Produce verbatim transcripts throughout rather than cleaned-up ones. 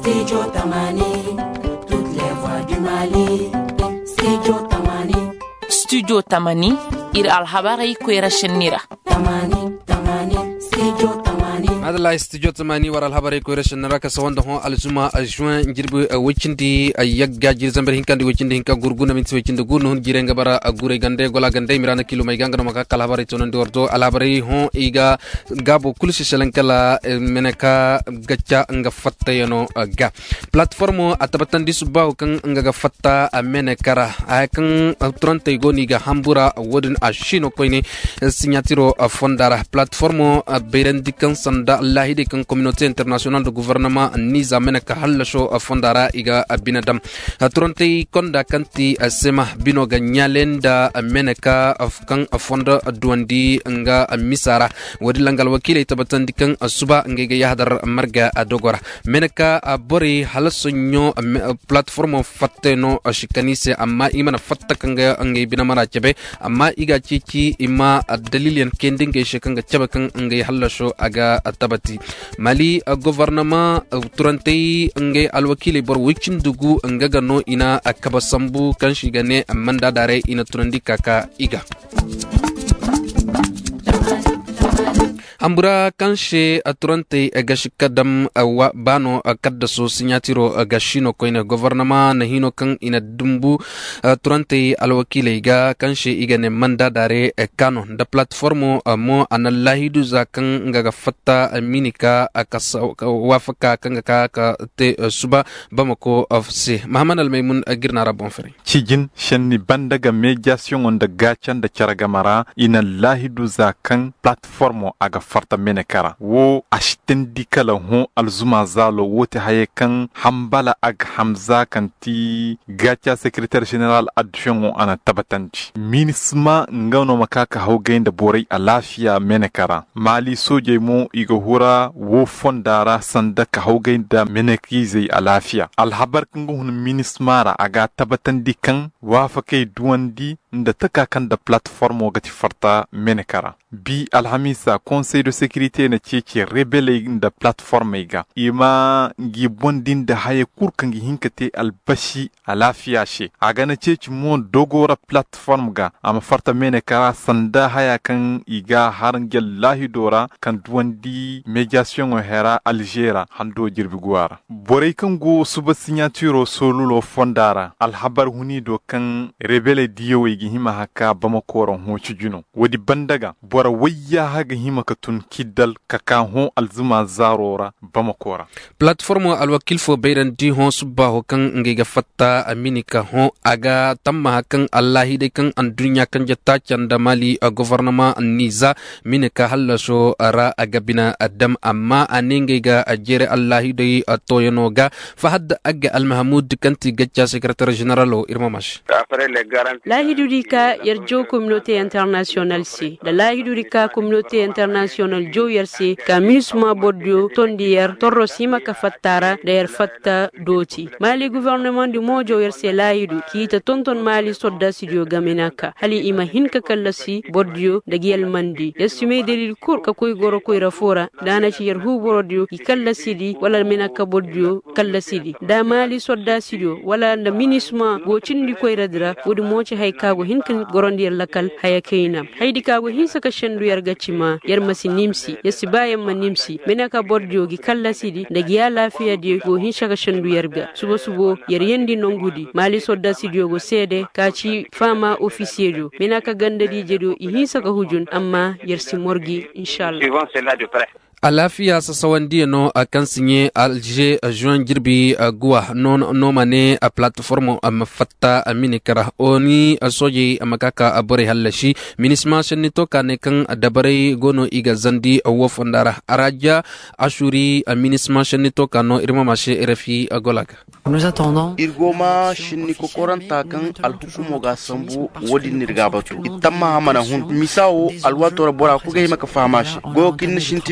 Studio Tamani, toutes les voix du Mali. Studio Tamani. Studio Tamani, ir alhabarai kuera shenira. Tamani, Tamani, Studio Tamani. هذا studio Tamani war alhabari ko reshen raka sawanda ho alzuma juin njirbu wicindi yagga jirzamber hinkandi wicindi hinka gurguna min wicindi gurnu hun jirenga bara gure gande gola gande mirana kilo mai ganga maka kalhabari tonon dordo alhabari ho iga gabo kulsi selankala meneka gacha nga fatta yano ga platformo atabatan disubba kan nga fatta menekara akan trente goni ga hambura wodin ashino koini signatiro fondara platformo berendikan sanda Allah de kan communauté internationale de gouvernement niza menaka hallasho fondara iga binadam tronte konda kanti sema bino ganyalenda menaka kan fonda duandi nga misara wadi langal wakile tabatan dikan suba ngege yahdar marga adogora menaka bori halasonyo platform fatteno shikanise amma imana fatta kanga nge binamara chebe amma iga cici ima dalilian kendinge shekanga chebe kan nge hallasho aga tabati mali gouvernement turantei nge alwakili bor wicin dugu ngaga no ina akabasambu kan shigane manda dare ina turandi kaka iga ambura kanche aturante gashikadam wa bano kaddaso signatiro gashino koina gouvernement na hino kan ina dumbu turante alwakile ga kanche igane manda dare kano da platformo mo analahidu zakan ngaga fatta minika akasa wafaka kanga ka te suba bamako ofse mahamad almaymun agirna rabon fere cijin shenni bandaga mediation on da gachan da charagamara ina lahidu zakan platformo aga farta menekara wo ashten dikala ho alzuma zalo wote haye kan hambala ag hamza kanti gacha secrétaire général adjoint ana tabatanci minisma ngano makaka hawgainda borai alafiya menekara mali soje mo igo hura wo fondara sanda ka hawgainda menekize alafiya alhabar kan hun minismara aga tabatan dikan wafake duwandi nda taka kan da platform gati farta menekara bi alhamisa conseil de sécurité na cece rebelle da platform ga ima gi bondin da haye kurkan gi hinkate albashi alafiya she aga na cece mo dogora platform ga ama farta menekara sanda haya kan iga harangel lahi dora kan duwandi mediation o hera algera hando jirbi gwara borey kan go suba signature solulo fondara alhabar huni do kan rebelle diyo gi hima haka bamakoron ho cijuno wadi bandaga bora wayya haga hima katun kiddal kaka ho alzuma zarora bamakora platform alwakil fo bayran di ho subba ho kan ngega fatta aminika ho aga tamma hakan allahi de kan an dunya kan jatta canda mali a gouvernement niza minika hallasho ara aga bina adam amma anengega ajere allahi de atoyanoga fahad aga almahmud kanti gacca secrétaire général o irmamash lahidurika yarjo communauté internationale si da lahidurika communauté internationale jo yarsi ka minisma bodio tondier torro sima ka fattara der fatta doti mali gouvernement du mojo yarsi lahidu kita tonton mali sodda studio gamenaka hali ima hinka kallasi bodio da gel mandi yasime delil kur ka koy goro koy rafora dana ci yar hu bodio ki kallasi di wala menaka bodio kallasi di da mali sodda studio wala da minisma go cindi koy radra wodi moci hay kago hinkin gorondir lakal haya keina haydi kago hinsa ka shendu yar gacima yar masi nimsi yasi bayam ma nimsi menaka bordio gi kalla sidi da giya lafiya di go hinsa ka shendu yarga subo subo yar yendi nongudi mali sodda sidio go sede kaci fama officier menaka gandadi jedo i hinsa ka hujun amma yar si morgi inshallah alafiya sasawandi no akan sinye alger juin girbi gua non no mane a platform am fatta aminikara oni soje amakaka abore halashi minisma shenito kane kan dabare gono iga zandi wo fondara araja ashuri minisma shenito kano irma mashe rfi agolaka nous attendons irgoma shinni ko koranta kan alhukumo ga sambu wodi nirgabatu itamma hamana hun misawo alwato bora ku ga maka famashi go kin shintin inna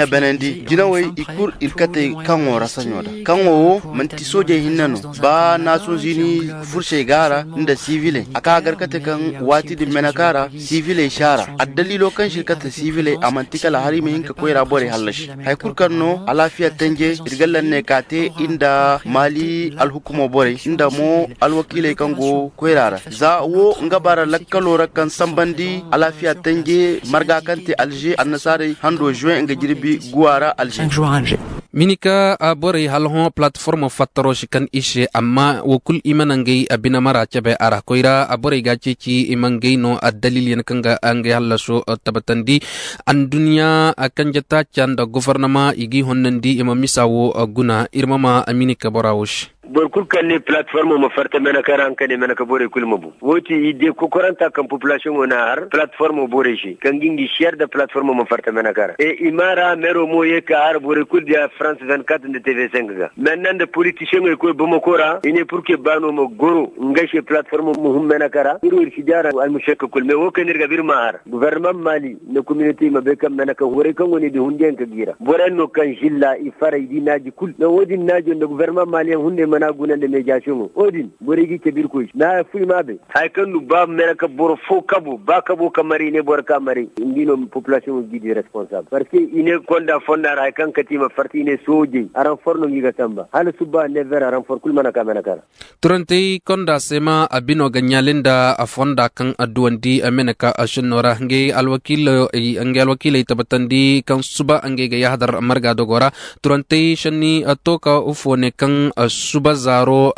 benendi jinawai ikur irkate kango rasanyoda kango manti soje hinnano ba naso zini furshe gara inda civile aka garkate kan wati di menakara civile shara addalilo kan shirkata civile amantika la harimi hinka koira bore hallash hay kurkanno alafiya tanje irgallan ne kate inda mali alhukumo bore inda mo alwakile kango koirara za wo ngabara lakkalo kan sambandi alafiya tanje marga kante alger annasare hando juin nga jirbi guara alger minika a bore halho platform fataro shikan ishe amma wokul imanangay abinamara chabe ara koira a bore gachichi imangay no adalil yan kanga angay halasho tabatandi an dunya akan jata chanda gouvernement igi honnandi imamisawo guna irmama aminika borawush borkul kanne platform mo farta mena karan kane mena ka bore kul mabu woti ide ko koranta kan population ona har platform bore shi kan gingi share da platform mo farta mena kara e imara mero mo ye ka har bore kul dia France vingt-quatre de T V cinq ga maintenant de politicien ko bomo kora ine pour que bano mo goro ngashe platform mo hum mena kara iro irshidara al mushak kul me wo kanir ga birma har gouvernement Mali ne community ma be kam mena ka hore kan woni de hunden ka gira bore no kan jilla ifara idinaji kul no wodi naji de gouvernement Mali hunde na gunan da mediation odin boregi ke birko na fui mabe hay kan lu ba meraka bor fo kabo ba kabo kamari ne bor kamari indino population gidi responsable parce que ine konda fondara hay kan katima farti ne soje aran forno ngiga tamba hala suba ne vera aran for kulmana kamana kara turante konda sema abino ganyalinda afonda kan aduandi amenaka ashnora nge alwakil nge alwakil tabatandi kan suba nge ga yahdar marga dogora turante shani atoka ufone kan suba bazaro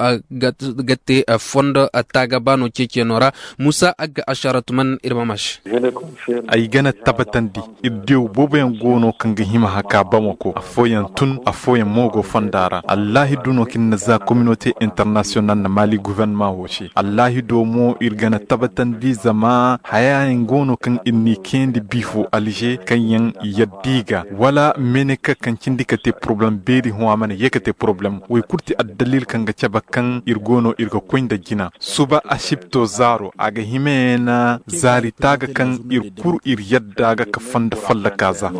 gate fondo tagabano chekenora Musa aga asharatuman irmamash ay gana tabatandi iddiw boben gono kanga hima haka bamako afoyan tun afoyan mogo fondara Allah duno kin za communauté internationale na Mali gouvernement woshi Allah do mo irgana tabatandi zama hayayen gono kan inni kendi bifu alije kanyan yaddiga wala meneka kan cindikate problem beri ho amana yekate problem way kurti addalil kanga chabakan irgono irgo koinda gina suba ashipto zaro aga himena zari taga kan irkur ir yadda ga kafanda falla kaza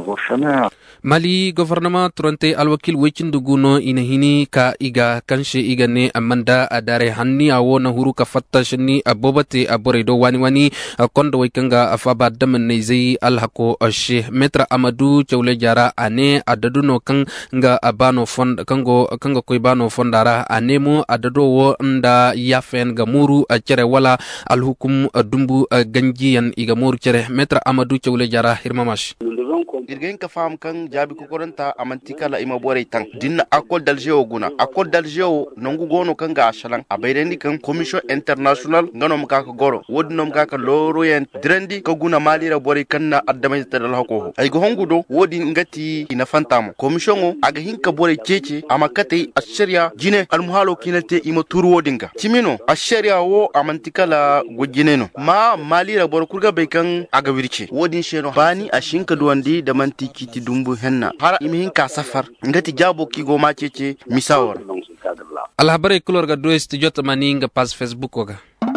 Mali gouvernement turante alwakil wechindu guno inahini ka iga kanshe igane amanda adare hanni awo na huru ka fatta shani abobate aboredo wani wani kondo wikanga afaba daman nezai alhako she metra amadu chawle jara ane adaduno kan nga abano fond kango kanga koy bano fondara anemo adado wo nda yafen gamuru cere wala alhukum dumbu ganjiyan igamuru cere metra amadu chawle jara hirmamash irgen ka fam kan jabi ko koranta amantika la ima bore tan dinna accord d'Alger guna accord d'Alger nangu gono kan ga ashalan abayrendi kan commission international ngano maka ka goro wodno maka ka loro yen drendi ka guna malira bore kanna addamay tadal hako ay go hongudo wodi ngati ina fantamo commission o aga hinka bore cece amakate asharia jine almuhalo kinate ima turu wodinga timino asharia wo amantika la gojineno ma malira bore kurga be kan aga wirce wodin sheno bani ashinka duwandi da mantiki ti dumbu henna har imihin ka safar ngati jabo ki go ma cece misawar alhabare kulor ga do studio tamani nga page Facebook waga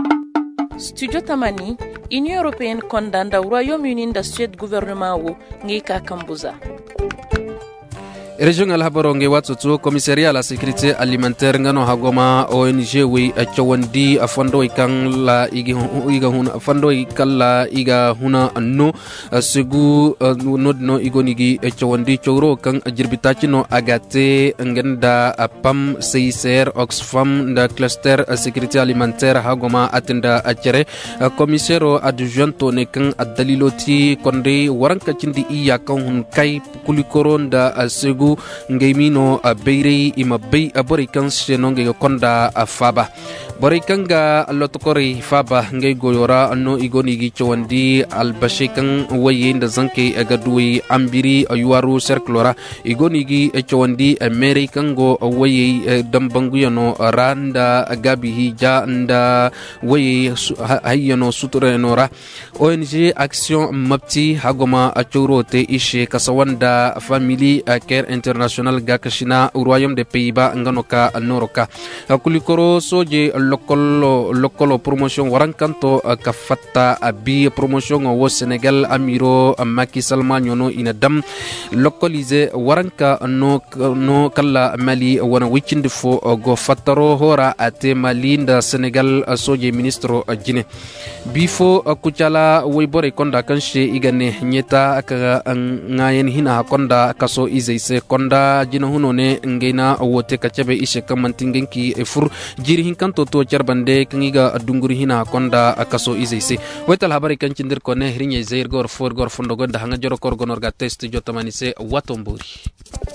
studio tamani Union Européenne condamne le Royaume-Uni da Suède gouvernement wo ngi ka kambuza Region alhabaro nge watutu Commissariat à la sécurité alimentaire ngano hagoma O N G wi chawandi afondo ikang la igi iga huna afondo ikalla iga huna no segu nodno igonigi chawandi chawro kang jirbitachino agate ngenda pam C I C R Oxfam da cluster sécurité alimentaire hagoma atenda achere commissaire adjoint ne kang adaliloti konde waranka cindi iya kan hun kai kulikoronda segu ngaymino beire ima bay abori kan shenonge konda faba bori kanga lotokori faba ngay goyora no igoni gi chawandi albashi kan waye nda zanke agaduwi ambiri ayuwaru cerclora igoni gi chawandi american go waye dambanguyano randa gabi hija nda waye hayano suture nora O N G action mapti hagoma achorote ishe kasawanda family care international ga kashina royaume des pays-bas ngano ka noroka kulikoro soje lokolo lokolo promotion warankanto ka fatta abi promotion wo Senegal amiro Macky Sall manyono ina dam localiser waranka no no kala Mali wana wikinde fo go fataro hora ate Malinda Senegal soje ministro jine bifo kuchala woybore konda kanche igane nyeta ka ngayen hina konda kaso izeise konda jina hunone ngena wote kachabe ishe kamantingenki e fur jiri hinkanto to charbande kangiga dunguri hina konda kaso izeise wetal habari kanchindir kone hrinye zair gor for gor fondo gonda hanga joro kor gonor ga test jotamanise watomburi